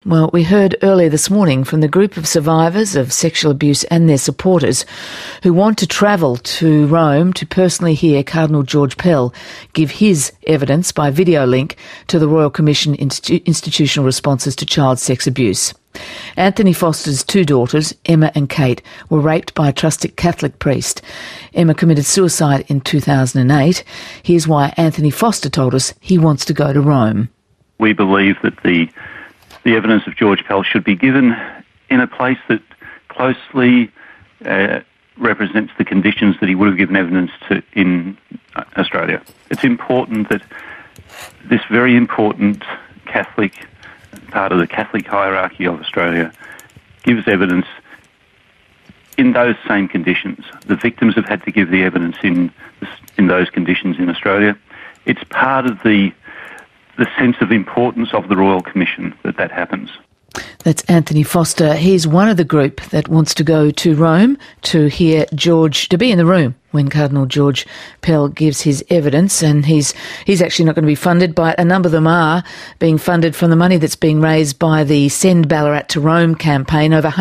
Well, we heard earlier this morning from the group of survivors of sexual abuse and their supporters who want to travel to Rome to personally hear Cardinal George Pell give his evidence by video link to the Royal Commission Institutional Responses to Child Sex Abuse. Anthony Foster's two daughters, Emma and Kate, were raped by a trusted Catholic priest. Emma committed suicide in 2008. Here's why Anthony Foster told us he wants to go to Rome. We believe that the evidence of George Pell should be given in a place that closely represents the conditions that he would have given evidence to in Australia. It's important that this very important Catholic part of the Catholic hierarchy of Australia gives evidence in those same conditions. The victims have had to give the evidence in those conditions in Australia. It's part of the sense of importance of the Royal Commission that happens. That's Anthony Foster. He's one of the group that wants to go to Rome to hear to be in the room when Cardinal George Pell gives his evidence, and he's actually not going to be funded, but a number of them are being funded from the money that's being raised by the Send Ballarat to Rome campaign, over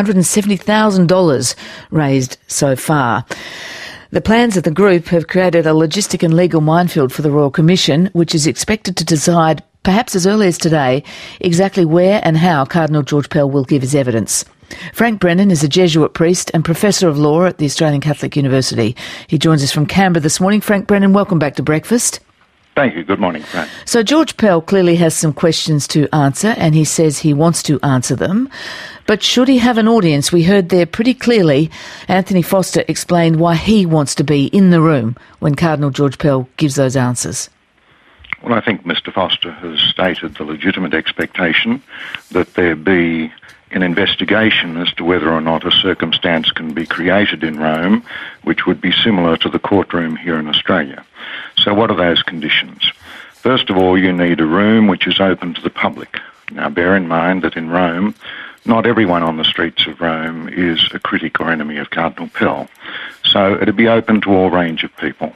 $170,000 raised so far. The plans of the group have created a logistic and legal minefield for the Royal Commission, which is expected to decide, perhaps as early as today, exactly where and how Cardinal George Pell will give his evidence. Frank Brennan is a Jesuit priest and Professor of Law at the Australian Catholic University. He joins us from Canberra this morning. Frank Brennan, welcome back to Breakfast. Thank you. Good morning, Frank. So George Pell clearly has some questions to answer, and he says he wants to answer them. But should he have an audience? We heard there pretty clearly Anthony Foster explained why he wants to be in the room when Cardinal George Pell gives those answers. Well, I think Mr Foster has stated the legitimate expectation that there be an investigation as to whether or not a circumstance can be created in Rome which would be similar to the courtroom here in Australia. So what are those conditions? First of all, you need a room which is open to the public. Now, bear in mind that in Rome, not everyone on the streets of Rome is a critic or enemy of Cardinal Pell. So it'd be open to all range of people.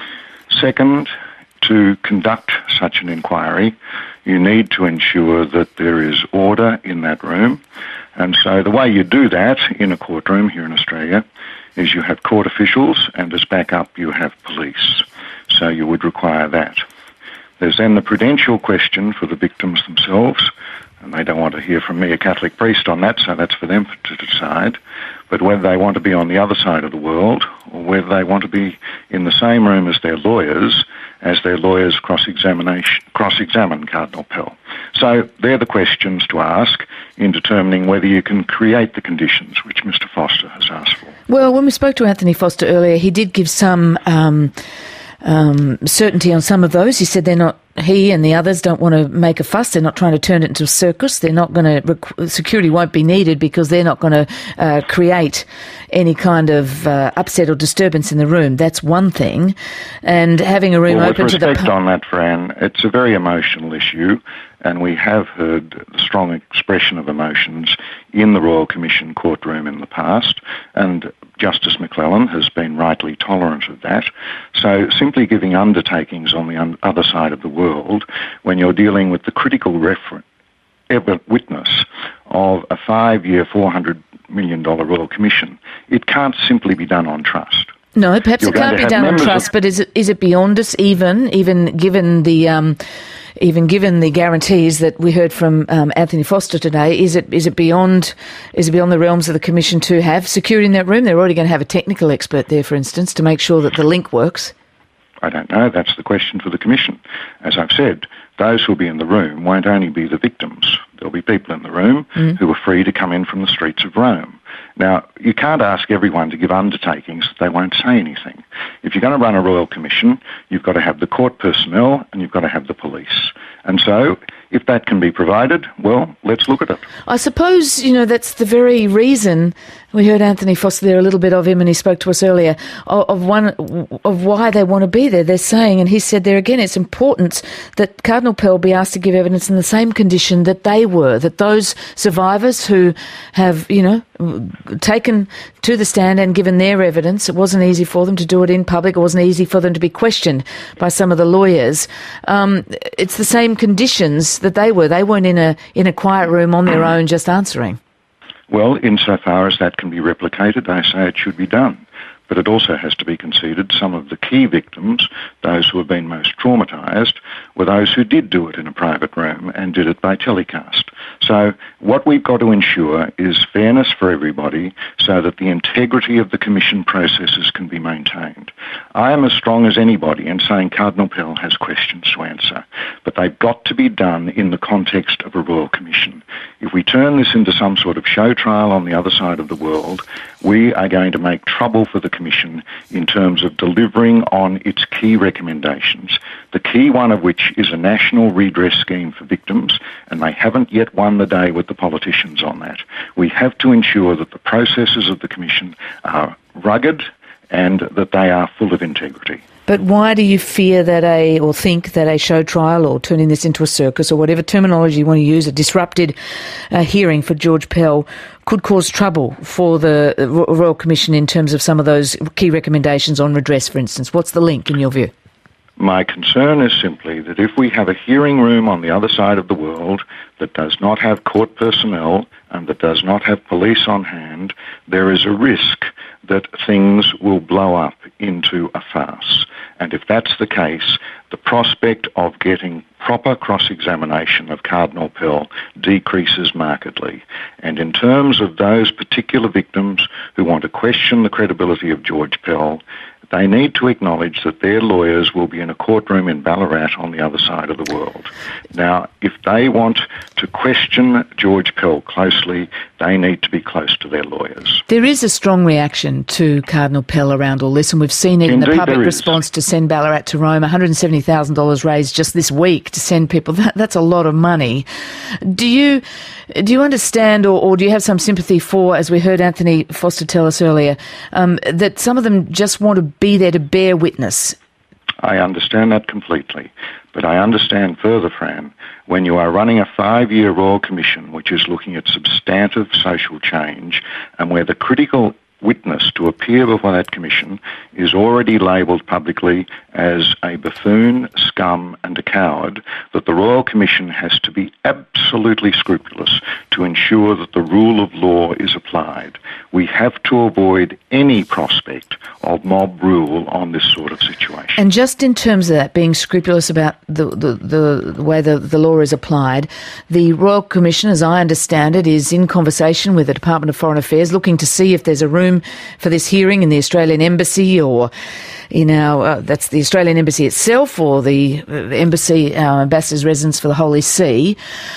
Second, to conduct such an inquiry, you need to ensure that there is order in that room. And so the way you do that in a courtroom here in Australia is you have court officials, and as backup you have police. So you would require that. There's then the prudential question for the victims themselves, and they don't want to hear from me, a Catholic priest, on that, so that's for them to decide. But whether they want to be on the other side of the world, or whether they want to be in the same room as their lawyers cross-examine Cardinal Pell. So they're the questions to ask in determining whether you can create the conditions which Mr Foster has asked for. Well, when we spoke to Anthony Foster earlier, he did give some certainty on some of those. He said he and the others don't want to make a fuss. They're not trying to turn it into a circus. They're not going to, security won't be needed because they're not going to create any kind of upset or disturbance in the room. That's one thing. And having a room open to the... With respect on that, Fran, it's a very emotional issue, and we have heard the strong expression of emotions in the Royal Commission courtroom in the past, and Justice McClellan has been rightly tolerant of that. So simply giving undertakings on the other side of the world when you're dealing with the critical witness of a 5-year, $400 million Royal Commission, it can't simply be done on trust. No, perhaps it can't be done on trust, but is it beyond us even given the guarantees that we heard from Anthony Foster today? Is it beyond the realms of the Commission to have security in that room? They're already going to have a technical expert there, for instance, to make sure that the link works. I don't know. That's the question for the Commission. As I've said, those who will be in the room won't only be the victims. There'll be people in the room who are free to come in from the streets of Rome. Now, you can't ask everyone to give undertakings that they won't say anything. If you're going to run a Royal Commission, you've got to have the court personnel and you've got to have the police. And so, if that can be provided, well, let's look at it. I suppose, that's the very reason We heard Anthony Foster there, a little bit of him, and he spoke to us earlier of why they want to be there. They're saying, and he said there again, it's important that Cardinal Pell be asked to give evidence in the same condition that they were, that those survivors who have, taken to the stand and given their evidence, it wasn't easy for them to do it in public, it wasn't easy for them to be questioned by some of the lawyers. It's the same conditions that they were. They weren't in a quiet room on their own just answering. Well, insofar as that can be replicated, I say it should be done. But it also has to be conceded some of the key victims, those who have been most traumatised, were those who did do it in a private room and did it by telecast. So what we've got to ensure is fairness for everybody so that the integrity of the commission processes can be maintained. I am as strong as anybody in saying Cardinal Pell has questions to answer, but they've got to be done in the context of a Royal Commission. If we turn this into some sort of show trial on the other side of the world, we are going to make trouble for the Commission in terms of delivering on its key recommendations, the key one of which is a national redress scheme for victims, and they haven't yet won the day with the politicians on that. We have to ensure that the processes of the Commission are rugged and that they are full of integrity. But why do you fear that or think that a show trial or turning this into a circus or whatever terminology you want to use, a disrupted hearing for George Pell could cause trouble for the Royal Commission in terms of some of those key recommendations on redress, for instance? What's the link in your view? My concern is simply that if we have a hearing room on the other side of the world that does not have court personnel and that does not have police on hand, there is a risk that things will blow up into a farce. And if that's the case, the prospect of getting proper cross-examination of Cardinal Pell decreases markedly. And in terms of those particular victims who want to question the credibility of George Pell, they need to acknowledge that their lawyers will be in a courtroom in Ballarat on the other side of the world. Now, if they want to question George Pell closely, they need to be close to their lawyers. There is a strong reaction to Cardinal Pell around all this, and we've seen it in the public response to send Ballarat to Rome, $170,000 raised just this week to send people. That's a lot of money. Do you understand or do you have some sympathy for, as we heard Anthony Foster tell us earlier, that some of them just want to be there to bear witness? I understand that completely. But I understand further, Fran, when you are running a 5-year Royal Commission which is looking at substantive social change and where the critical witness to appear before that commission is already labelled publicly as a buffoon, scum and a coward, that the Royal Commission has to be absolutely scrupulous to ensure that the rule of law is applied. We have to avoid any prospect of mob rule on this sort of situation. And just in terms of that, being scrupulous about the way the law is applied, the Royal Commission, as I understand it, is in conversation with the Department of Foreign Affairs, looking to see if there's a room for this hearing in the Australian Embassy or in that's the Australian Embassy itself or the Embassy, our Ambassador's residence for the Holy See.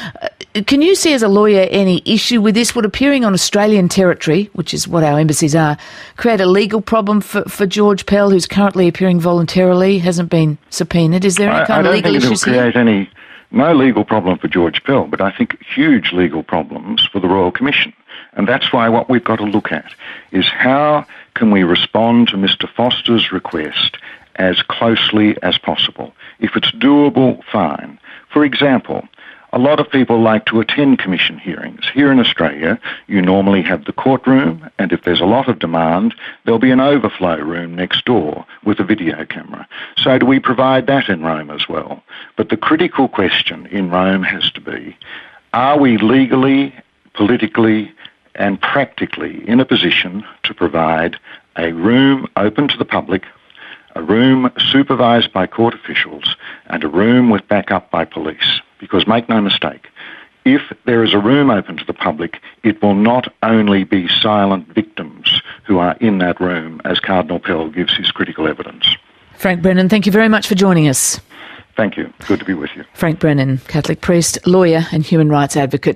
Can you see as a lawyer any issue with this? Would appearing on Australian territory, which is what our embassies are, create a legal problem for George Pell, who's currently appearing voluntarily, hasn't been subpoenaed? Is there any kind of legal issues here? I don't think it will create no legal problem for George Pell, but I think huge legal problems for the Royal Commission. And that's why what we've got to look at is how can we respond to Mr. Foster's request as closely as possible. If it's doable, fine. For example, a lot of people like to attend commission hearings. Here in Australia, you normally have the courtroom, and if there's a lot of demand, there'll be an overflow room next door with a video camera. So do we provide that in Rome as well? But the critical question in Rome has to be, are we legally, politically, and practically in a position to provide a room open to the public, a room supervised by court officials, and a room with backup by police? Because make no mistake, if there is a room open to the public, it will not only be silent victims who are in that room as Cardinal Pell gives his critical evidence. Frank Brennan, thank you very much for joining us. Thank you. Good to be with you. Frank Brennan, Catholic priest, lawyer and human rights advocate.